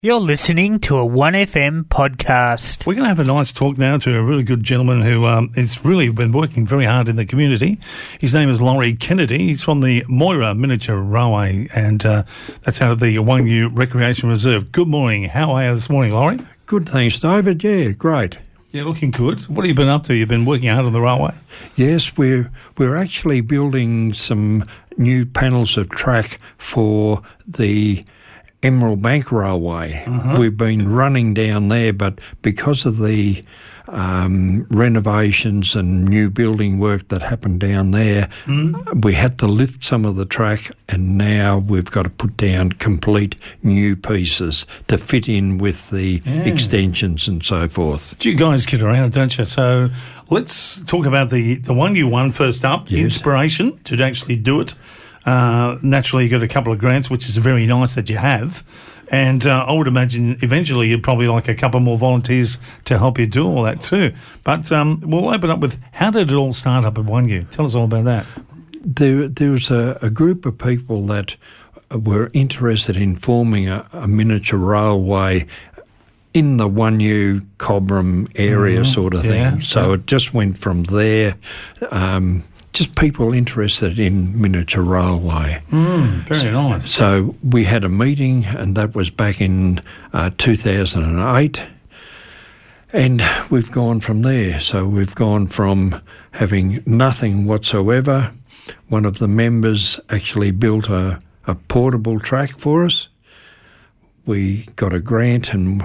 You're listening to a 1FM podcast. We're going to have a nice talk now to a really good gentleman who has really been working very hard in the community. His name is Laurie Kennedy. He's from the Moira Miniature Railway, and that's out of the Wangyu Recreation Reserve. Good morning. How are you this morning, Laurie? Good, thanks, David. Yeah, great. Yeah, looking good. What have you been up to? You've been working hard on the railway? Yes, we're actually building some new panels of track for the Emerald Bank Railway. We've been running down there, but because of the renovations and new building work that happened down there, we had to lift some of the track, and now we've got to put down complete new pieces to fit in with the extensions and so forth. You guys get around, don't you? So let's talk about the Wangyu one first up, Yes. Inspiration to actually do it. Naturally, you got a couple of grants, which is very nice that you have. And I would imagine eventually you'd probably like a couple more volunteers to help you do all that too. But we'll open up with, how did it all start up at Wangyu? Tell us all about that. There was a group of people that were interested in forming a miniature railway in the Wangyu Cobram area sort of thing. Yeah, So it just went from there. Just people interested in miniature railway. Very nice. So we had a meeting, and that was back in 2008, and we've gone from there. So we've gone from having nothing whatsoever. One of the members actually built a portable track for us. We got a grant and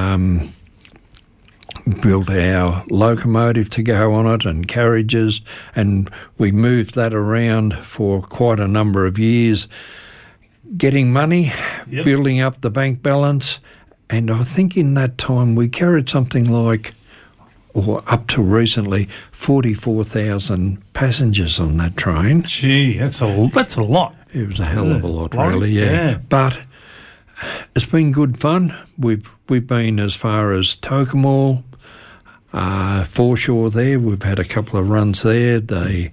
built our locomotive to go on it and carriages, and we moved that around for quite a number of years, getting money, building up the bank balance, and I think in that time we carried something like, or up to recently, 44,000 passengers on that train. Gee, that's a lot. It was a hell of a lot, Right? really, Yeah. But it's been good fun. We've been as far as Tokemall, foreshore there. We've had a couple of runs there. The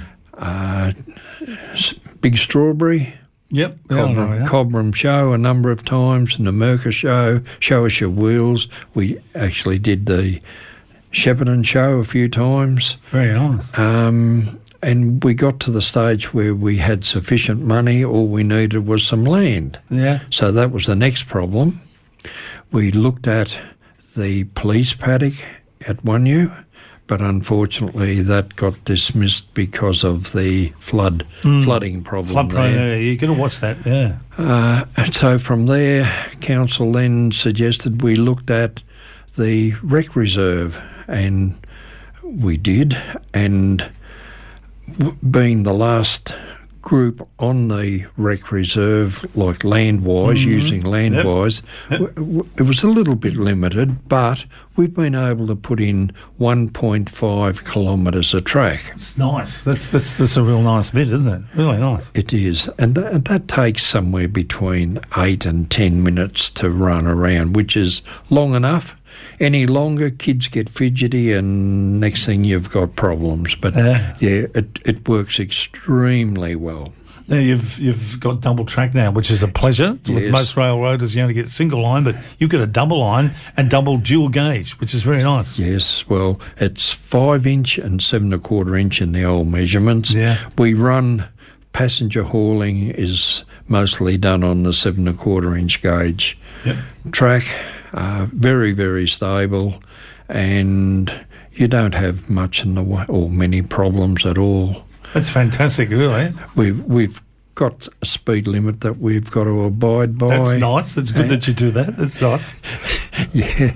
Big Strawberry, Yep. Yeah, I know that. Cobram Show a number of times, Namurka Show, Show Us Your Wheels. We actually did the Shepparton Show a few times. Very nice. And we got to the stage where we had sufficient money. All we needed was some land. Yeah. So that was the next problem. We looked at the police paddock at Wangyu, but unfortunately that got dismissed because of the flooding problem there. You're going to watch that, yeah. So from there, council then suggested we looked at the rec reserve, and we did, and being the last group on the rec reserve, like land-wise, using land-wise, it was a little bit limited, but we've been able to put in 1.5 kilometres of track. It's nice. That's a real nice bit, isn't it? Really nice. It is, and that takes somewhere between 8 and 10 minutes to run around, which is long enough. Any longer, kids get fidgety, and next thing you've got problems. But it works extremely well. Now you've got double track now, which is a pleasure. With Yes. most railroaders, you only get single line, but you've got a double line and double dual gauge, which is very nice. Yes, well, it's 5-inch and 7 1/4 inch in the old measurements. Yeah. We run passenger hauling is mostly done on the 7 1/4 inch gauge track. Very, very stable, and you don't have much in the way or many problems at all. That's fantastic, really. We've got a speed limit that we've got to abide by. That's nice. That's good that you do that. That's nice. Yeah.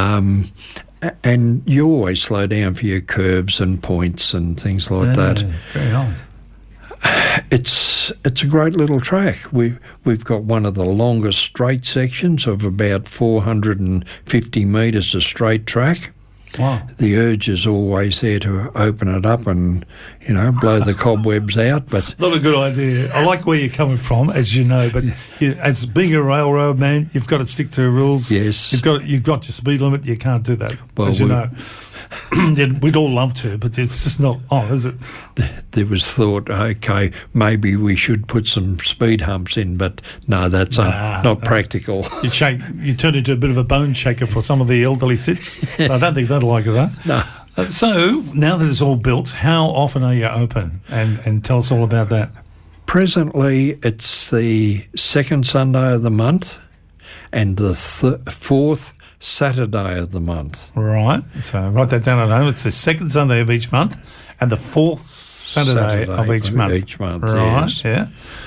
And you always slow down for your curves and points and things like that. Very nice. It's a great little track. We've got one of the longest straight sections of about 450 metres of straight track. Wow. The urge is always there to open it up and, blow the cobwebs out. But Not a good idea. I like where you're coming from, as you know, but as being a railroad man, you've got to stick to rules. Yes. You've got your speed limit. You can't do that, Well, as you know. We'd all love to, but it's just not on, is it? There was thought, okay, maybe we should put some speed humps in, but no, that's not practical. You turn into a bit of a bone shaker for some of the elderly sits. I don't think they'd like that. No. So, now that it's all built, how often are you open? And tell us all about that. Presently, it's the second Sunday of the month and the fourth Saturday of the month. Right. So write that down at home. It's the second Sunday of each month and the fourth Saturday of each month. Right, yes. Yeah.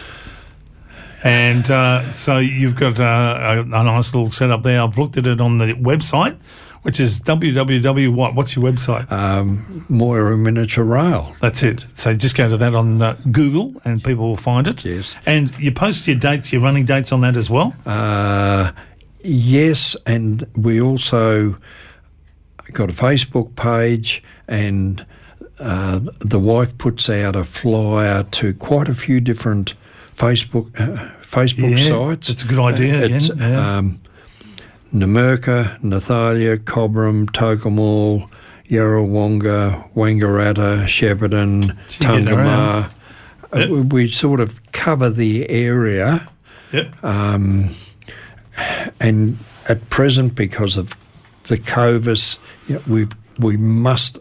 And so you've got a nice little setup there. I've looked at it on the website, which is www. What's your website? Moira Miniature Rail. That's it. So just go to that on Google and people will find it. Yes. And you post your dates, your running dates on that as well? Yes, and we also got a Facebook page, and the wife puts out a flyer to quite a few different Facebook sites. That's a good idea. It's Numurkah, Nathalia, Cobram, Tokemall, Yarrawonga, Wangaratta, Shepparton, Tungamah. Yep. We sort of cover the area. Yep. And at present, because of the COVIS, we must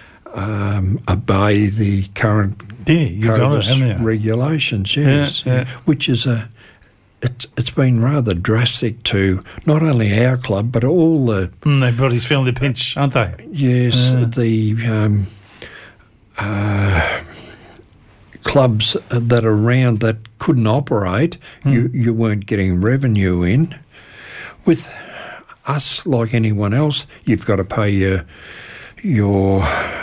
obey the current COVIS regulations. Yes, which is it's been rather drastic to not only our club but all the. Everybody's feeling the pinch, aren't they? Yes, the clubs that are around that couldn't operate, you weren't getting revenue in. With us, like anyone else, you've got to pay your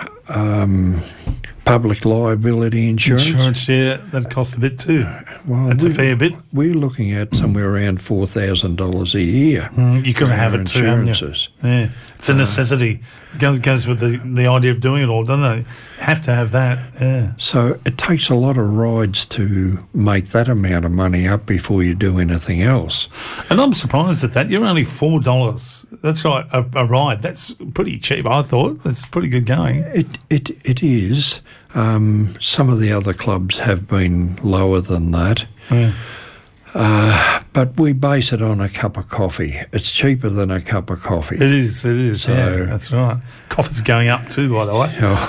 public liability insurance. Insurance, yeah, that costs a bit too. Well, that's a fair bit. We're looking at somewhere around $4,000 a year. You couldn't have it too, haven't you? Yeah, it's a necessity. It goes with the idea of doing it all, doesn't it? You have to have that, yeah. So it takes a lot of rides to make that amount of money up before you do anything else. And I'm surprised at that. You're only $4. That's right, a ride. That's pretty cheap, I thought. That's pretty good going. It is. Some of the other clubs have been lower than that. Yeah. But we base it on a cup of coffee. It's cheaper than a cup of coffee. It is, so, yeah, that's right. Coffee's going up too, by the way.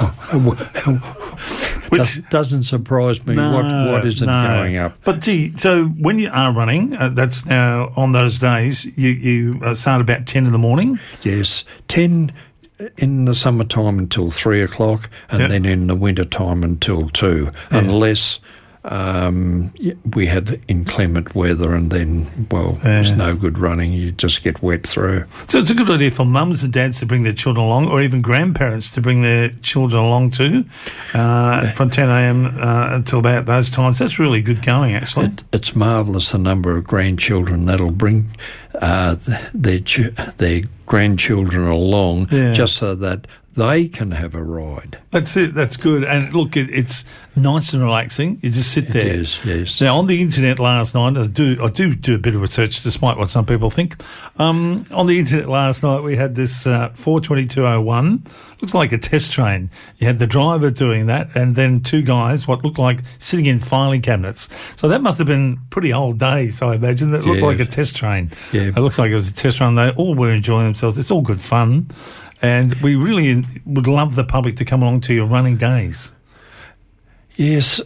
Which doesn't surprise me. What isn't going up? But so when you are running, that's now on those days, you start about 10 in the morning? Yes, 10 in the summertime until 3 o'clock, and then in the winter time until 2, unless we have inclement weather, and then, there's no good running. You just get wet through. So it's a good idea for mums and dads to bring their children along, or even grandparents to bring their children along too, from 10 a.m. Until about those times. That's really good going, actually. It's marvellous the number of grandchildren that'll bring their grandchildren along just so that they can have a ride. That's it. That's good. And look, it's nice and relaxing. You just sit there. It is, yes. Now, on the internet last night, I do a bit of research, despite what some people think. On the internet last night, we had this 42201. Looks like a test train. You had the driver doing that, and then two guys, what looked like sitting in filing cabinets. So that must have been pretty old days, I imagine. That looked like a test train. Yeah. It looks like it was a test run. They all were enjoying themselves. It's all good fun. And we really would love the public to come along to your running days. Yes,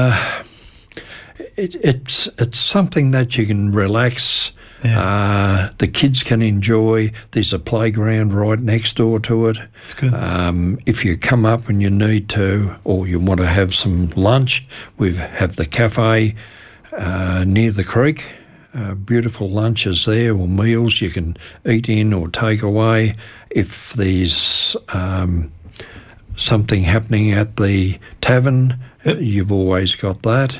it's something that you can relax. Yeah. The kids can enjoy. There's a playground right next door to it. It's good. If you come up and you need to, or you want to have some lunch, we have the cafe near the creek. Beautiful lunches there, or meals you can eat in or take away. If there's something happening at the tavern, you've always got that.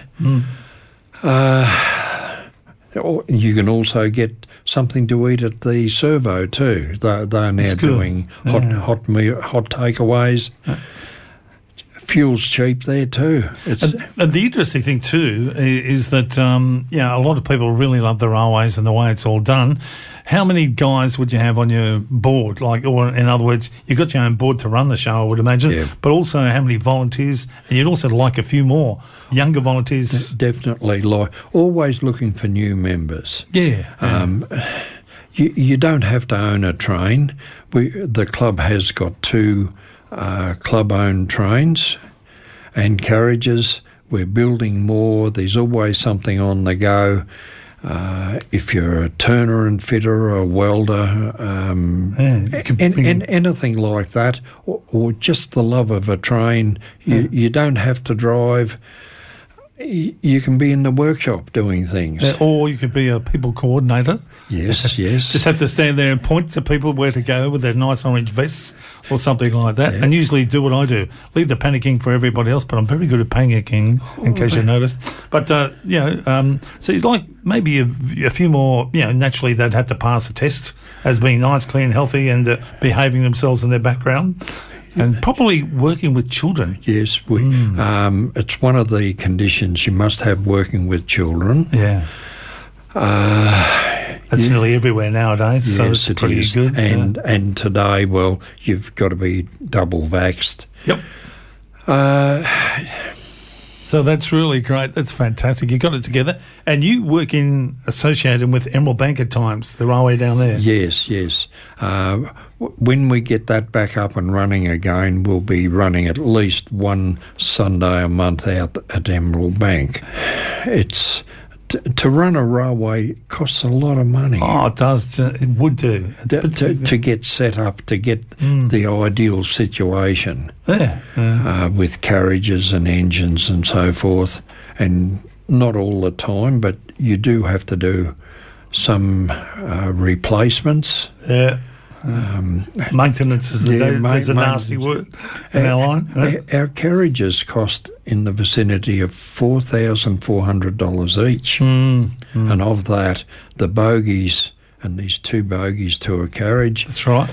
You can also get something to eat at the servo too. They're now doing hot takeaways. fuel's cheap there too. And the interesting thing too is that a lot of people really love the railways and the way it's all done. How many guys would you have on your board? Or in other words, you've got your own board to run the show, I would imagine. Yeah. But also, how many volunteers? And you'd also like a few more younger volunteers. Definitely, always looking for new members. Yeah. You don't have to own a train. The club has got 2 club-owned trains and carriages. We're building more. There's always something on the go. If you're a turner and fitter or a welder, anything like that, or just the love of a train, you don't have to drive. You can be in the workshop doing things. Or you could be a people coordinator. Yes, yes. Just have to stand there and point to people where to go with their nice orange vests or something like that. Yeah. And usually do what I do, leave the panicking for everybody else, but I'm very good at panicking, in case you noticed. But, so you'd like maybe a few more, naturally they'd have to pass a test as being nice, clean, healthy and behaving themselves in their background. And probably working with children. Yes, it's one of the conditions you must have working with children. Yeah. That's nearly everywhere nowadays, so it's pretty good. And today, well, you've got to be double vaxxed. Yep. So that's really great. That's fantastic. You got it together. And you work associated with Emerald Bank at times, the railway down there. Yes, yes. When we get that back up and running again, we'll be running at least one Sunday a month out at Emerald Bank. It's to run a railway costs a lot of money. Oh, it does. It would do. To get set up, to get the ideal situation. Yeah. With carriages and engines and so forth. And not all the time, but you do have to do some replacements. Yeah. Maintenance is a nasty word in our line. Our carriages cost in the vicinity of $4,400 each. And of that, the bogies, and these 2 bogies to a carriage. That's right.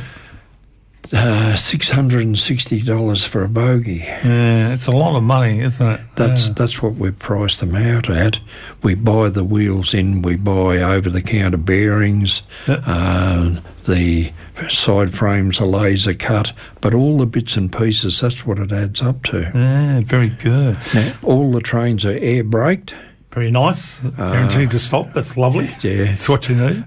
$660 for a bogie. Yeah, it's a lot of money, isn't it? That's what we've priced them out at. We buy the wheels in, we buy over-the-counter bearings, the side frames are laser cut, but all the bits and pieces, that's what it adds up to. Yeah, very good. Now, all the trains are air braked. Very nice. Guaranteed to stop. That's lovely. Yeah. That's what you need.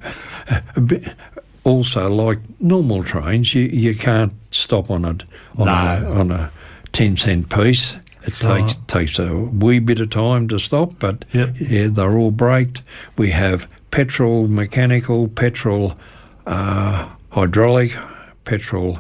Also, like normal trains, you can't stop on a 10-cent piece. It takes a wee bit of time to stop, but they're all braked. We have petrol, mechanical, petrol, hydraulic, petrol,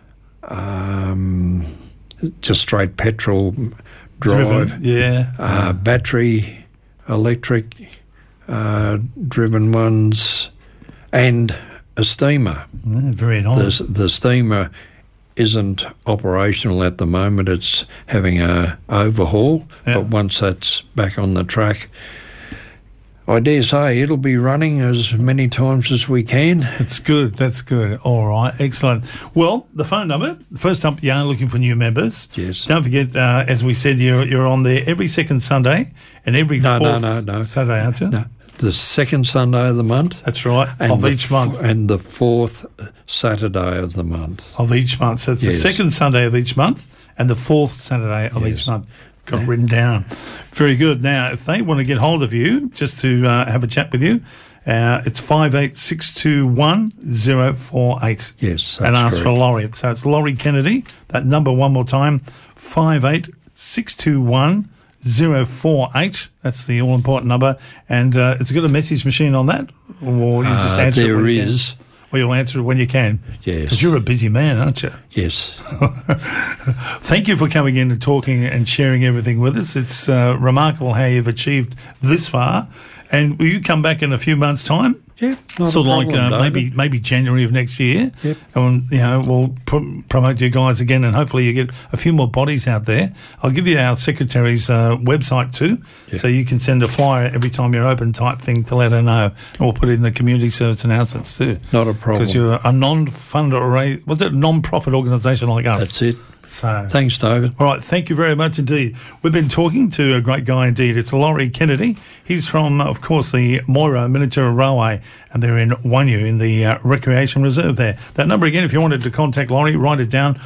just straight petrol drive. Driven, battery, electric driven ones, and a steamer. Very nice. The steamer isn't operational at the moment. It's having a overhaul, but once that's back on the track, I dare say it'll be running as many times as we can. That's good. That's good. All right. Excellent. Well, the phone number, first up, you are looking for new members. Yes. Don't forget, as we said, you're on there every second Sunday and every fourth Saturday, aren't you? No. The second Sunday of the month. That's right, of each month. And the fourth Saturday of the month. Of each month. So it's the second Sunday of each month and the fourth Saturday of each month. Got it written down. Very good. Now, if they want to get hold of you, just to have a chat with you, it's 58621048. Yes, that's and ask correct. for Laurie. So it's Laurie Kennedy. That number one more time, 58621048. That's the all-important number. And it's got a message machine on that? Or you just answer it when you can? Or you'll answer it when you can? Yes. Because you're a busy man, aren't you? Yes. Thank you for coming in and talking and sharing everything with us. It's remarkable how you've achieved this far. And will you come back in a few months' time? Yeah, not sort a of problem, like maybe January of next year. Yep. And we'll promote you guys again, and hopefully you get a few more bodies out there. I'll give you our secretary's website too, so you can send a flyer every time you're open type thing to let her know, and we'll put it in the community service announcements too. Not a problem. Because you're a non-profit organisation like us. That's it. So Thanks, David. all right, thank you very much indeed. We've been talking to a great guy indeed. It's Laurie Kennedy. He's from, of course, the Moira Miniature Railway, and they're in Wanyu in the Recreation Reserve there. That number again, if you wanted to contact Laurie, write it down,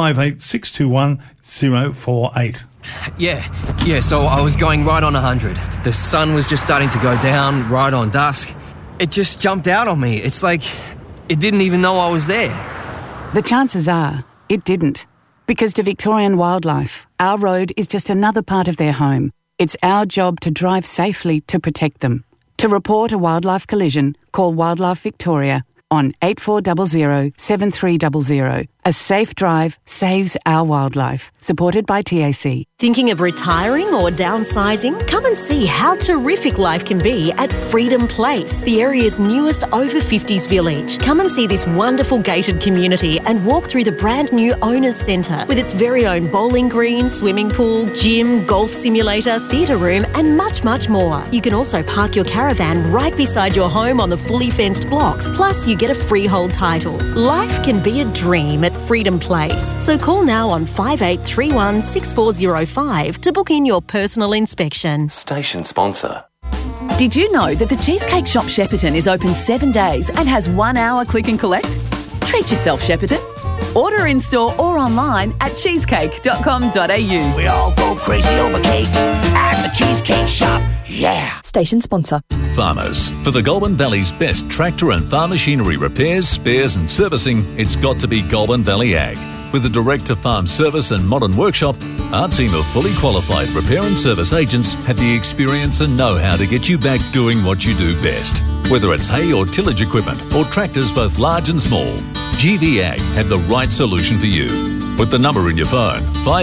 58621-048. Yeah, so I was going right on 100. The sun was just starting to go down, right on dusk. It just jumped out on me. It's like it didn't even know I was there. The chances are it didn't. Because to Victorian Wildlife, our road is just another part of their home. It's our job to drive safely to protect them. To report a wildlife collision, call Wildlife Victoria on 8400 7300. A safe drive saves our wildlife. Supported by TAC. Thinking of retiring or downsizing? Come and see how terrific life can be at Freedom Place, the area's newest over 50s village. Come and see this wonderful gated community and walk through the brand new Owners Centre with its very own bowling green, swimming pool, gym, golf simulator, theatre room and much, much more. You can also park your caravan right beside your home on the fully fenced blocks, plus you get a freehold title. Life can be a dream at Freedom Place. So call now on 5831 6405 to book in your personal inspection. Station sponsor. Did you know that the Cheesecake Shop Shepparton is open 7 days and has 1 hour click and collect? Treat yourself, Shepparton. Order in store or online at cheesecake.com.au. We all go crazy over cake at the Cheesecake Shop. Yeah. Station sponsor. Farmers. For the Goulburn Valley's best tractor and farm machinery repairs, spares and servicing, it's got to be Goulburn Valley Ag. With a direct-to-farm service and modern workshop, our team of fully qualified repair and service agents have the experience and know-how to get you back doing what you do best. Whether it's hay or tillage equipment or tractors both large and small, GV Ag have the right solution for you. Put the number in your phone,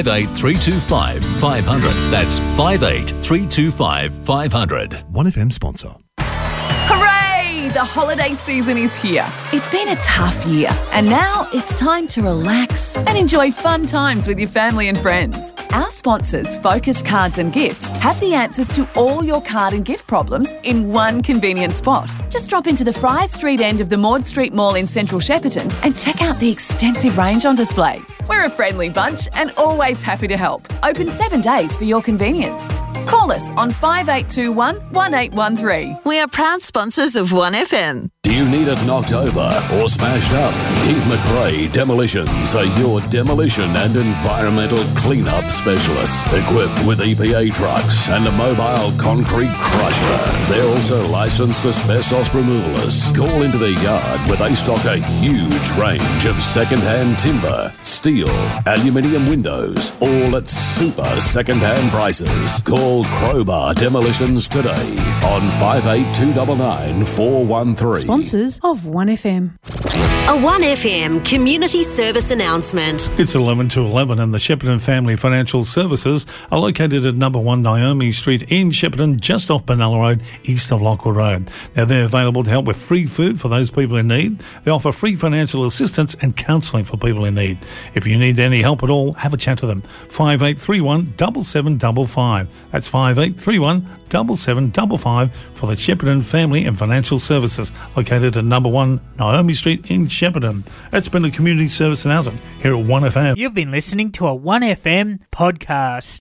58325 500. That's 58325 500. 1FM sponsor. Hooray! The holiday season is here. It's been a tough year, and now it's time to relax and enjoy fun times with your family and friends. Our sponsors, Focus Cards and Gifts, have the answers to all your card and gift problems in one convenient spot. Just drop into the Fry Street end of the Maud Street Mall in central Shepparton and check out the extensive range on display. We're a friendly bunch and always happy to help. Open 7 days for your convenience. Call us on 5821 1813. We are proud sponsors of 1FM. Do you need it knocked over or smashed up? Keith McRae Demolitions are your demolition and environmental cleanup specialists. Equipped with EPA trucks and a mobile concrete crusher. They're also licensed asbestos removalists. Call into their yard where they stock a huge range of second-hand timber, steel, aluminium windows, all at super second-hand prices. Call Crowbar Demolitions today on 58299 413. Sponsors of 1FM. A 1FM community service announcement. It's 11 to 11 and the Shepparton Family Financial Services are located at number 1 Naomi Street in Shepparton, just off Benalla Road, east of Lockwood Road. Now they're available to help with free food for those people in need. They offer free financial assistance and counselling for people in need. If you need any help at all, have a chat to them. 5831 7755. That's 5831 7755 for the Shepparton Family and Financial Services, located at number 1 Naomi Street in Shepparton. It's been a community service announcement here at 1FM. You've been listening to a 1FM podcast.